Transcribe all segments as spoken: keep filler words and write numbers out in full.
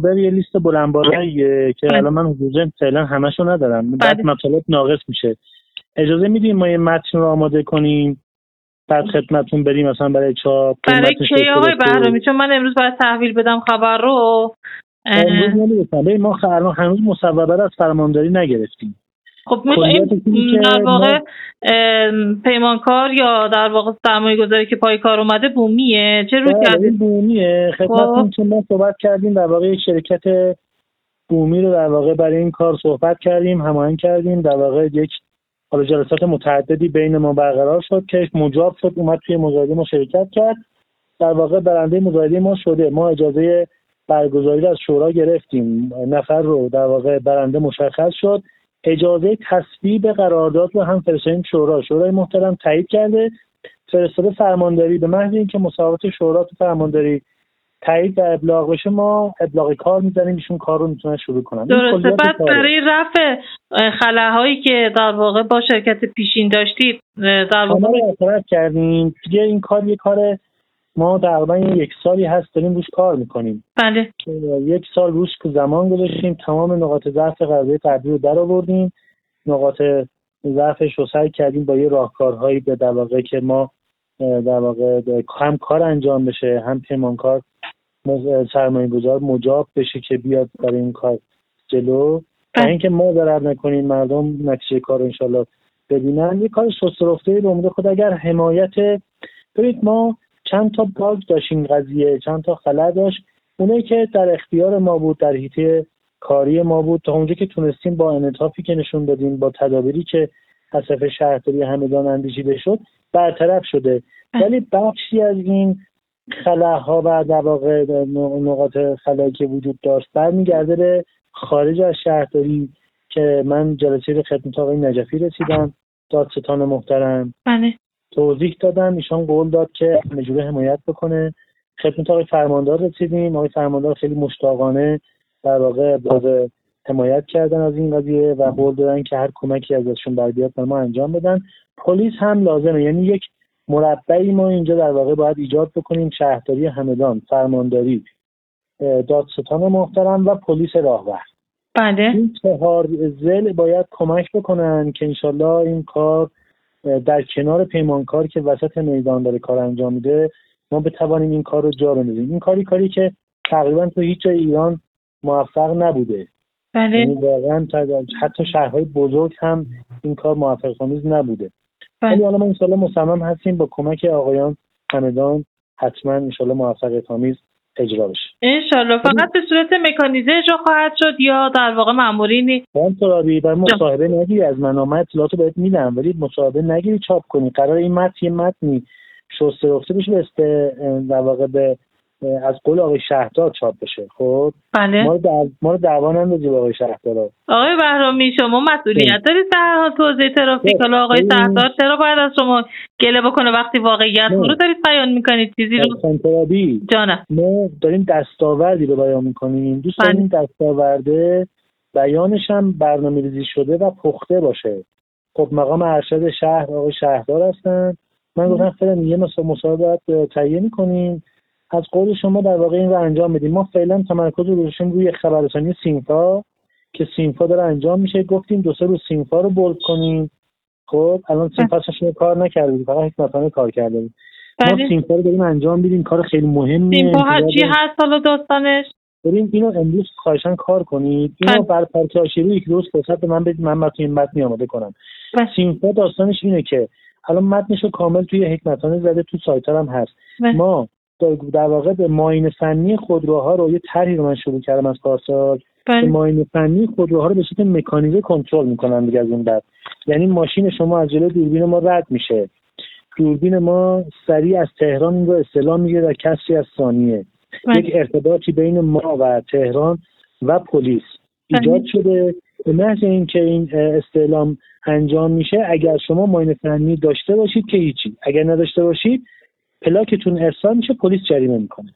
مصادر یه لیست بلند بالاییه که الان من حضور فعلا همشو ندارم، بعد مطالب ناقص میشه. اجازه میدین ما یه متن رو آماده کنیم بعد خدمتتون بریم مثلا برای چاپ؟ برای کی آقای بهرامی؟ چون من امروز باید تحویل بدم خبر رو. امروز نمی‌رسم. ما الان هنوز مصوبه از فرمانداری نگرفتیم. خب این در واقع پیمانکار یا در واقع سرمایه‌گذاری که پای کار اومده بومیه، چه روی کردید؟ بومیه. خدمتتون که ما صحبت کردیم در واقع یک شرکت بومی رو در واقع برای این کار صحبت کردیم، هماهنگ کردیم، در واقع یک حالا جلسات متعددی بین ما برقرار شد که مجاب شد اومد توی مصاحبه ما شرکت کرد. در واقع برنده مصاحبه ما شده. ما اجازه برگزاری از شورا گرفتیم، نفر رو در واقع برنده مشخص شد، اجازه تصویب قرارداد رو هم فرستادیم شورا. شورای محترم تایید کرده، فرستاده فرمانداری. به محض اینکه مصوبات شورا تو فرمانداری تایید و ابلاغ بشه ما ابلاغ کار می‌زنیم، ایشون کار رو میتونن شروع کنن. درسته. بعد برای رفع خلاهایی که در واقع با شرکت پیشین داشتید در واقع اعتراض کردیم. دیگه این کار یه کار ما تقریبا یک سالی هست داریم روش کار میکنیم. بله. یک سال روش زمان گذاشتیم، تمام نقاط ضعف قرارداد قبلی رو در آوردیم، نقاط ضعفش رو سعی کردیم با یه راهکارهایی به در واقع که ما در واقع هم کار انجام بشه، هم پیمانکار سرمایه‌گذار مجاب بشه که بیاد برای این کار جلو، تا اینکه ما ضرر نکنیم، مردم نتیجه کار رو انشالله ببینن. یه کار سست رفته به امید خود اگر حمایت. ببینید ما چند تا باگ داشت این قضیه، چند تا خلأ داشت، اونایی که در اختیار ما بود، در حیطه کاری ما بود، تا اونجا که تونستیم با انعطافی که نشون دادیم، با تدابیری که از طرف شهرداری همدان اندیشیده شد برطرف شده. ولی بخشی از این خلاها و در واقع نقاط خلایی که وجود داشت برمیگرده به خارج از شهرداری که من جلسه به خدمت آقای نجفی رسیدم، دادستان محترم. بله. توضیح دادم، ایشان قول داد که مجبور حمایت بکنه. خدمت آقای فرماندار رسیدیم، آقای فرماندار خیلی مشتاقانه در واقع باز حمایت کردن از این قضیه و قول دادن که هر کمکی ازشون بر بیاد ما انجام بدن. پلیس هم لازمه، یعنی یک مربعی ما اینجا در واقع باید ایجاد بکنیم، شهرداری همدان، فرمانداری، دادستان محترم و پلیس راهور. بله. این چهار ضلع باید کمک بکنن که انشالله این کار در کنار پیمانکار که وسط میدان داره کار انجام میده ما بتوانیم این کار رو جا بندازیم. این کاری کاری که تقریبا تو هیچ جای ایران موفق نبوده. بله. یعنی واقعا حتی شهرهای بزرگ هم این کار موفق آمیز نبوده. ولی حالا ما انشالله مصمم هستیم با کمک آقایان همدان حتما انشالله موفقیت آمیز اجرا بشه. انشالله. فقط به صورت مکانیزه اجرا خواهد شد یا در واقع مامورینی؟ من ترابی بر مصاحبه نگیری از من، من اطلاعاتو بهت میدم ولی مصاحبه نگیری چاپ کنی. قرار این متن یه متنی شسته رفته بشه به در واقع به از قول آقای شهردار چاپ بشه. خب بله. ما رو در ما رو دعوا نندازید آقای شهردار. آقای بهرامی شما مسئولیت دارید در حال توزیع ترافیک. حالا آقای شهردار چرا باید از شما گله بکنه وقتی واقعیت رو دارید بیان میکنید چیزی رو؟ ترابی جانم. ما داریم دستاوردی رو بیان میکنیم، دوست داریم دستاورده بیانش هم برنامه‌ریزی شده و پخته باشه. خب مقام ارشد شهر آقای شهردار هستن، من گفتم فعلا یه مصاحبه تهیه می‌کنیم، از قول شما در واقع این رو انجام بدیم. ما فعلا تمرکز رو گذاشتیم روی خبررسانی سینفا که سینفا داره انجام میشه، گفتیم دو سه روز سینفا رو بولد کنیم. خب الان سینفا شما کار نکردیم، فقط حکمتانه کار کردیم. ما سینفا رو داریم انجام میدیم، کار خیلی مهمیه. سینفا چی هست حالا داستانش؟ بریم اینو امروز خواهشاً کار کنید، اینو بر پرچه آشیری یک روز فرصت به من بدید، من براتون متن آماده کنم. سینفا داستانش اینه که الان متنشو کامل توی حکمتانه زده، تو سایت هم هست. بس. ما در واقع به معاینه فنی خودروها رو یه طرحی رو من شروع کردم از پارسال که معاینه فنی خودروها رو به صورت مکانیزه کنترل میکنن دیگه. از اون بعد یعنی ماشین شما از جلوی دوربین ما رد میشه، دوربین ما سریع از تهران این رو استعلام میگیره در کسری از ثانیه. بله. یک ارتباطی بین ما و تهران و پلیس ایجاد شده. به محض اینکه این استعلام انجام میشه، اگر شما معاینه فنی داشته باشید که هیچی، اگر نداشته باشید پلاکتون ارسال میشه، پلیس جریمه میکنه.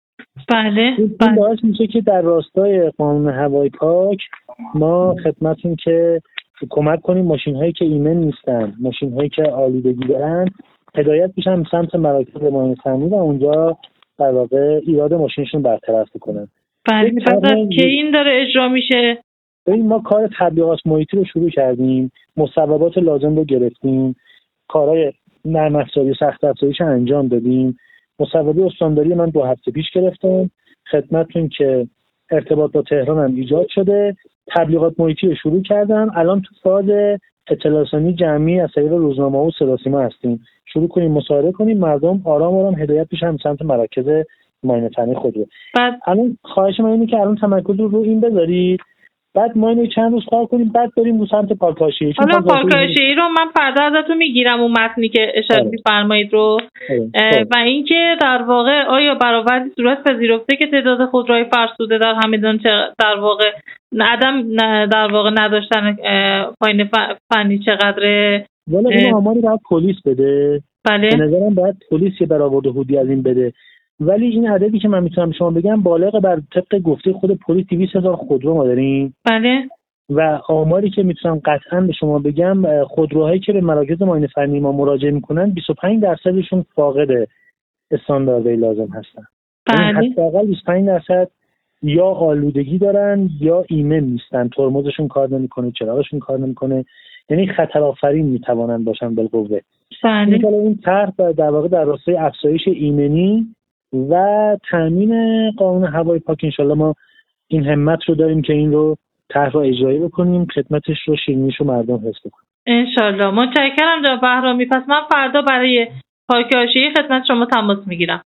بله. این باعث میشه که در راستای قانون هوای پاک ما خدمتون که کمک کنیم ماشین هایی که ایمن نیستن، ماشین هایی که آلودگی دارن هدایت میشن سمت مراکز معاینه فنی و اونجا در واقع ایراد ماشینشون برطرف کنن. بله فقط که این داره اجرا میشه. ببین ما کار تبلیغات محیطی رو شروع کردیم، مصوبات لازم رو گرفتیم، کارهای نرم افزاری سخت افزاریش انجام دادیم. مصوبه استانداری من دو هفته پیش گرفتم خدمتتون که ارتباط با تهران هم ایجاد شده. تبلیغات محیطی رو شروع کردم، الان تو فاز اطلاع رسانی جمعی از طریق روزنامه و صدا سیما هستیم. شروع کنیم مصاحبه کنیم، مردم آرام آرام هدایت بشن سمت مراکز معاینه فنی خودرو. بعد الان خواهش من اینه که الان تمرکز رو رو این بذارید، بعد ما اینو چند روز کار کنیم، بعد بریم رو سمت پارک حاشیه‌ای. حالا پارک حاشیه‌ای رو من فردا ازتون میگیرم اون متنی که اشاره می‌فرمایید رو. و اینکه در واقع آیا برآوردی صورت پذیرفته که تعداد خودروهای فرسوده در همدان در واقع عدم در واقع نداشتن پایین فنی چقدره؟ والا این آماری باید پلیس بده. بله. به نظرم باید پلیس یه برآورد حدودی از این بده. ولی این عددی که من میتونم شما بگم بالغ بر طبق گفته خود پلیس دویست هزار خودرو ما داریم. بله. و آماری که میتونم قطعا به شما بگم، خودروهایی که به مراکز معاینه فنی ما مراجعه میکنن بیست و پنج درصدشون فاقد استانداردهای لازم هستن. بله. حداقل بیست و پنج درصد یا آلودگی دارن یا ایمن نیستن، ترمزشون کار نمیکنه، چراغشون کار نمیکنه، یعنی خطر آفرین میتوانن باشن بالقوه. بله. این طرح در واقع در راستای افزایش ایمنی و تامین قانون هوای پاک انشالله ما این همت رو داریم که این رو طرح رو اجرایی بکنیم، خدمتش رو شیرینیش رو مردم حس بکنیم انشالله. متشکرم جناب بهرامی. پس من فردا برای پارک حاشیه‌ای خدمت شما تماس میگیرم.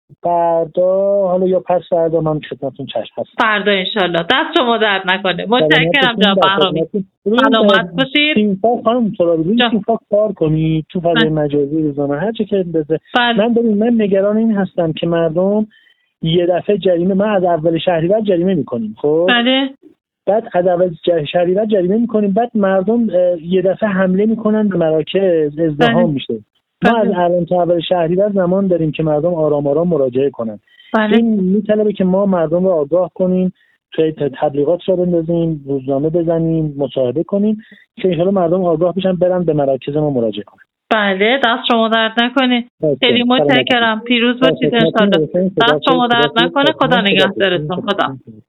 فردا حالا یا پس فردا من خدمتتون چشم هستم. فردا انشالله. دست شما درد نکنه. متشکرم جناب بهرامی. سلامت باشید. تیم‌فاک خانم ترابی تیم‌فاک کار کنید تو فضای مجازی روزانه هر چه که بده. من ببین من نگران این هستم که مردم یه دفعه جریمه، ما از اول شهریور جریمه میکنیم خب بله. بعد از اول شهریور جریمه میکنیم، بعد مردم یه دفعه حمله میکنن به مراکز، ازدحام میشه. ما از الان تا اول شهریور زمان داریم که مردم آرام آرام مراجعه کنن. بله. این میطلبه که ما مردم رو آگاه کنیم، توی تبلیغات رو بندازیم، روزنامه بزنیم، مصاحبه کنیم که انشالله مردم آگاه بشن برن به مراکز ما مراجعه کنن. بله دست شما درد نکنه. خیلی متشکرم. پیروز باشید انشالله. دست شما درد نکنه. خدا نگهدارتون. خدا